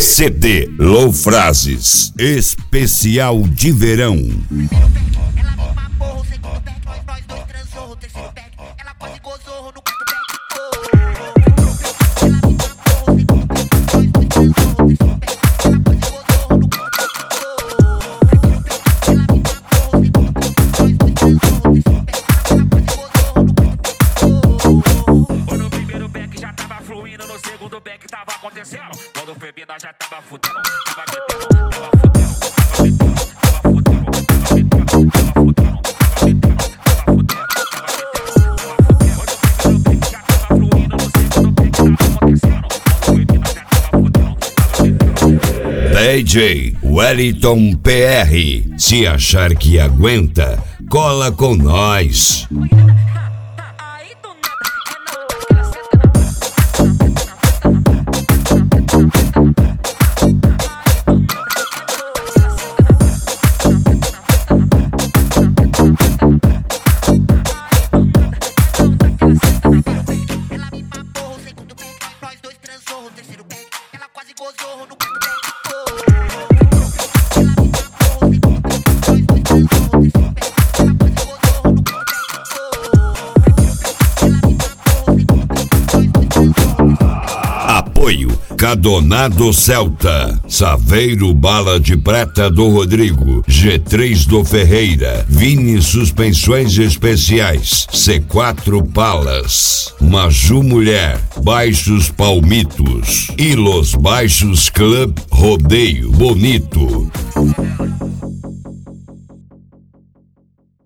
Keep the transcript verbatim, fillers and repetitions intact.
C D Lofrases, especial de verão. No segundo back tava acontecendo. Quando foi bem, nós já tava fudendo. Tava metendo, tava fudendo, tava metendo, tava fudendo, tava metendo, tava fudendo, tava metendo, tava fudendo, tava metendo, tava fudendo. Quando foi bem, no back já tava fluindo. No segundo back tava acontecendo. Quando foi bem, nós já tava fudendo, tava metendo. D J Wellington P R. Se achar que aguenta, cola com nós. Apoio Cadonado Celta, Saveiro Bala de Prata do Rodrigo, G três do Ferreira, Vini Suspensões Especiais, C quatro Palas, Maju Mulher, Baixos Palmitos e Los Baixos Club Rodeio Bonito.